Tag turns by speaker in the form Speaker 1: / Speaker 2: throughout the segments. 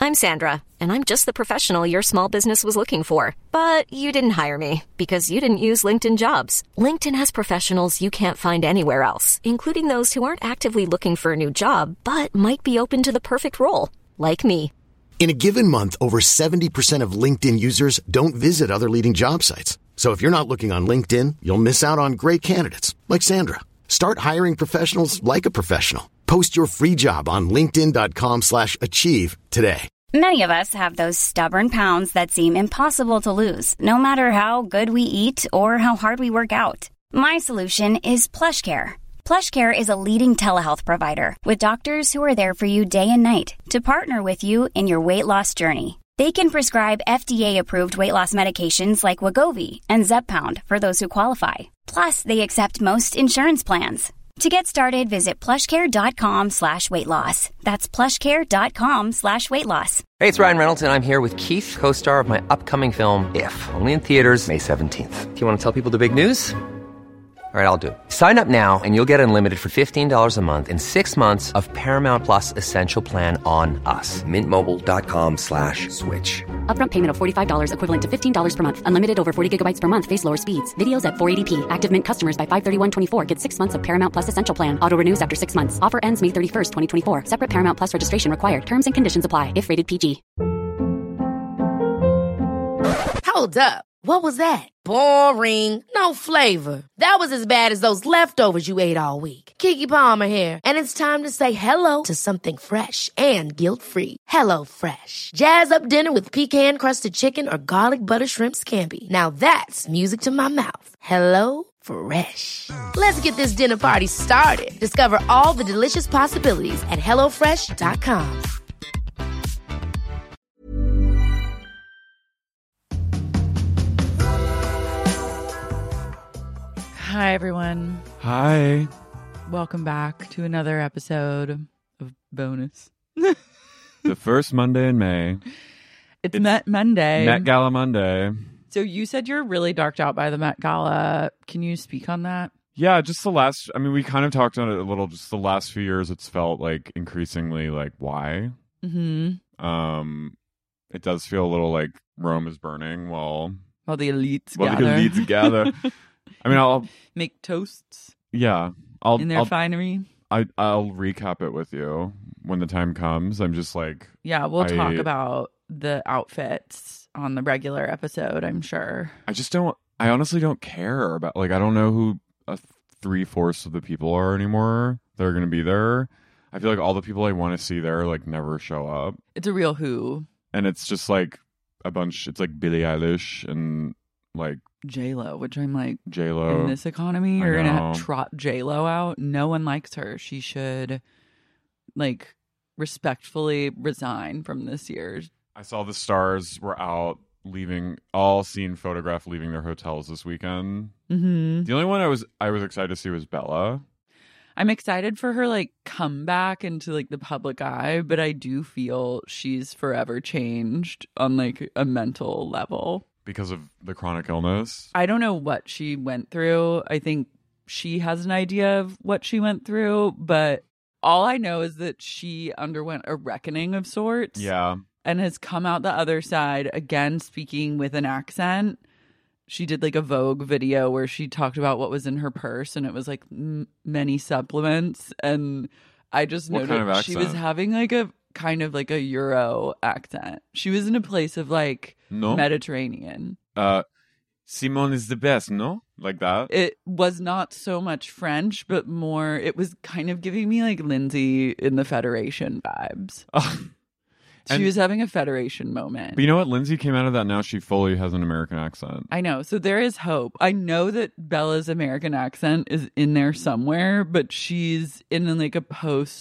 Speaker 1: I'm Sandra, and I'm just the professional your small business was looking for. But you didn't hire me because you didn't use LinkedIn Jobs. LinkedIn has professionals you can't find anywhere else, including those who aren't actively looking for a new job, but might be open to the perfect role, like me.
Speaker 2: In a given month, over 70% of LinkedIn users don't visit other leading job sites. So if you're not looking on LinkedIn, you'll miss out on great candidates like Sandra. Start hiring professionals like a professional. Post your free job on linkedin.com/achieve today.
Speaker 3: Many of us have those stubborn pounds that seem impossible to lose, no matter how good we eat or how hard we work out. My solution is PlushCare. PlushCare is a leading telehealth provider with doctors who are there for you day and night to partner with you in your weight loss journey. They can prescribe FDA-approved weight loss medications like Wegovy and Zepbound for those who qualify. Plus, they accept most insurance plans. To get started, visit plushcare.com/weightloss. That's plushcare.com/weightloss.
Speaker 4: Hey, it's Ryan Reynolds, and I'm here with Keith, co-star of my upcoming film, If, only in theaters May 17th. Do you want to tell people the big news? All right, I'll do it. Sign up now and you'll get unlimited for $15 a month and 6 months of Paramount Plus Essential Plan on us. MintMobile.com/switch.
Speaker 5: Upfront payment of $45 equivalent to $15 per month. Unlimited over 40 gigabytes per month. Face lower speeds. Videos at 480p. Active Mint customers by 531.24 get 6 months of Paramount Plus Essential Plan. Auto renews after 6 months. Offer ends May 31st, 2024. Separate Paramount Plus registration required. Terms and conditions apply if rated PG.
Speaker 6: Hold up. What was that? Boring. No flavor. That was as bad as those leftovers you ate all week. Keke Palmer here. And it's time to say hello to something fresh and guilt-free. Hello Fresh. Jazz up dinner with pecan-crusted chicken or garlic butter shrimp scampi. Now that's music to my mouth. Hello Fresh. Let's get this dinner party started. Discover all the delicious possibilities at HelloFresh.com.
Speaker 7: Hi, everyone.
Speaker 8: Hi.
Speaker 7: Welcome back to another episode of Bonus.
Speaker 8: The first Monday in May.
Speaker 7: It's Met Monday.
Speaker 8: Met Gala Monday.
Speaker 7: So you said you're really darked out by the Met Gala. Can you speak on that?
Speaker 8: Yeah, just the last, I mean, we kind of talked on it a little, just the last few years, it's felt like increasingly like, why?
Speaker 7: Mm-hmm.
Speaker 8: It does feel a little like Rome is burning while
Speaker 7: the elites
Speaker 8: the elites gather. I mean, I'll
Speaker 7: make toasts.
Speaker 8: Yeah,
Speaker 7: in their finery.
Speaker 8: I'll recap it with you when the time comes. I'm just like,
Speaker 7: yeah, we'll talk about the outfits on the regular episode, I'm sure.
Speaker 8: I honestly don't care about, like, I don't know who 3/4 of the people are anymore that are going to be there. I feel like all the people I want to see there like never show up.
Speaker 7: It's a real who.
Speaker 8: And it's just like a bunch, it's like Billie Eilish and like
Speaker 7: J-Lo, which I'm like,
Speaker 8: J-Lo.
Speaker 7: In this economy, you're going to trot J-Lo out. No one likes her. She should like respectfully resign from this year's.
Speaker 8: I saw the stars were out leaving, all seen photographed leaving their hotels this weekend.
Speaker 7: Mm-hmm.
Speaker 8: The only one I was excited to see was Bella.
Speaker 7: I'm excited for her like comeback into like the public eye, but I do feel she's forever changed on like a mental level.
Speaker 8: Because of the chronic illness?
Speaker 7: I don't know what she went through. I think she has an idea of what she went through, but all I know is that she underwent a reckoning of sorts.
Speaker 8: Yeah.
Speaker 7: And has come out the other side, again, speaking with an accent. She did like a Vogue video where she talked about what was in her purse, and it was like many supplements. And I just noticed she was having like a kind of like a Euro accent. She was in a place of like Mediterranean.
Speaker 8: Simone is the best, no? Like that?
Speaker 7: It was not so much French, but more, it was kind of giving me like Lindsay in the Federation vibes. She was having a Federation moment.
Speaker 8: But you know what? Lindsay came out of that. Now she fully has an American accent.
Speaker 7: I know. So there is hope. I know that Bella's American accent is in there somewhere, but she's in like a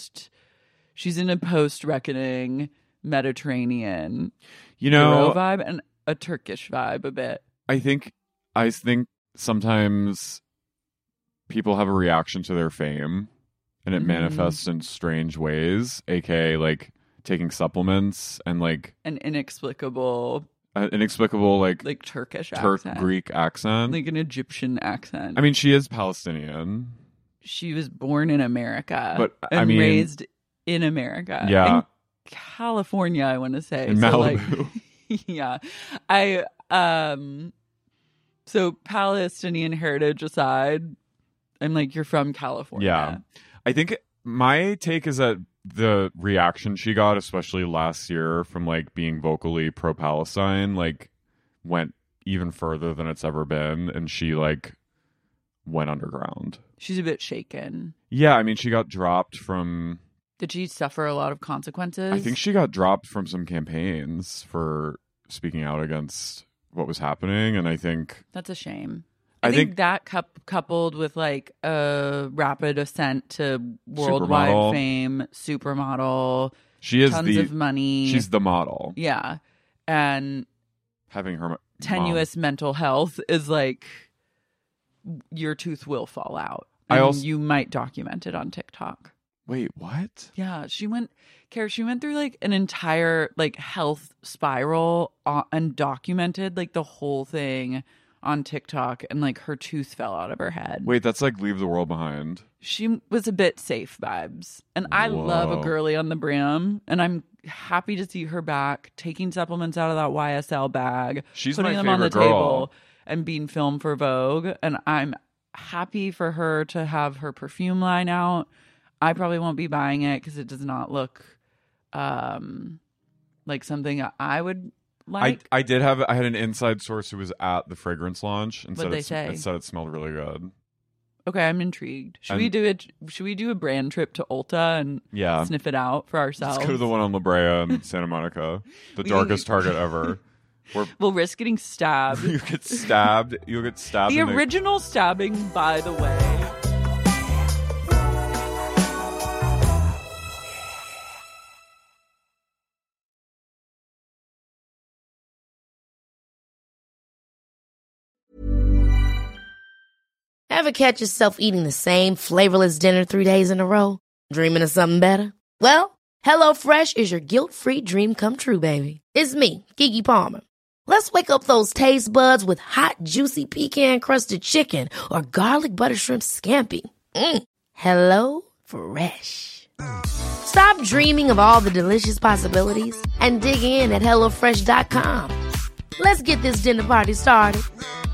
Speaker 7: post-reckoning Mediterranean Euro vibe and a Turkish vibe a bit.
Speaker 8: I think sometimes people have a reaction to their fame and it manifests in strange ways, aka like taking supplements and like
Speaker 7: an inexplicable
Speaker 8: like
Speaker 7: Turkish accent.
Speaker 8: Greek accent,
Speaker 7: like an Egyptian accent.
Speaker 8: I mean, she is Palestinian.
Speaker 7: She was born in America,
Speaker 8: but
Speaker 7: raised in America.
Speaker 8: Yeah,
Speaker 7: California, I want to say.
Speaker 8: In Malibu.
Speaker 7: Yeah. So Palestinian heritage aside, I'm like, you're from California.
Speaker 8: Yeah. I think my take is that the reaction she got, especially last year from like being vocally pro-Palestine, like went even further than it's ever been. And she like went underground.
Speaker 7: She's a bit shaken.
Speaker 8: Yeah. I mean, she got dropped from...
Speaker 7: Did she suffer a lot of consequences?
Speaker 8: I think she got dropped from some campaigns for speaking out against what was happening. And I think...
Speaker 7: That's a shame. I think that coupled with like a rapid ascent to worldwide
Speaker 8: supermodel.
Speaker 7: fame, supermodel,
Speaker 8: She is
Speaker 7: tons of money.
Speaker 8: She's the model.
Speaker 7: Yeah. And
Speaker 8: having her
Speaker 7: tenuous mental health is like your tooth will fall out.
Speaker 8: I
Speaker 7: And
Speaker 8: also-
Speaker 7: you might document it on TikTok.
Speaker 8: Wait, what?
Speaker 7: Yeah, she went through like an entire like health spiral and documented like the whole thing on TikTok, and like her tooth fell out of her head.
Speaker 8: Wait, that's like Leave the World Behind.
Speaker 7: She was a bit safe vibes. And I love a
Speaker 8: Whoa.
Speaker 7: girly on the brim, and I'm happy to see her back taking supplements out of that YSL bag,
Speaker 8: She's
Speaker 7: putting
Speaker 8: my
Speaker 7: them on the
Speaker 8: favorite girl.
Speaker 7: table and being filmed for Vogue. And I'm happy for her to have her perfume line out. I probably won't be buying it because it does not look like something I would like.
Speaker 8: I had an inside source who was at the fragrance launch and
Speaker 7: What'd
Speaker 8: said
Speaker 7: they say?
Speaker 8: it said it smelled really good.
Speaker 7: Okay, I'm intrigued. Should
Speaker 8: And-
Speaker 7: we do it? Should we do a brand trip to Ulta and
Speaker 8: Yeah.
Speaker 7: sniff it out for ourselves?
Speaker 8: Let's go to the one on La Brea in Santa Monica, the
Speaker 7: We-
Speaker 8: darkest Target ever. Where
Speaker 7: We'll risk getting stabbed.
Speaker 8: you get stabbed. You'll get stabbed.
Speaker 7: The
Speaker 8: in
Speaker 7: original stabbing, by the way.
Speaker 6: Ever catch yourself eating the same flavorless dinner 3 days in a row? Dreaming of something better? Well, HelloFresh is your guilt-free dream come true, baby. It's me, Keke Palmer. Let's wake up those taste buds with hot, juicy pecan-crusted chicken or garlic butter shrimp scampi. Hello Fresh. Stop dreaming of all the delicious possibilities and dig in at HelloFresh.com. Let's get this dinner party started.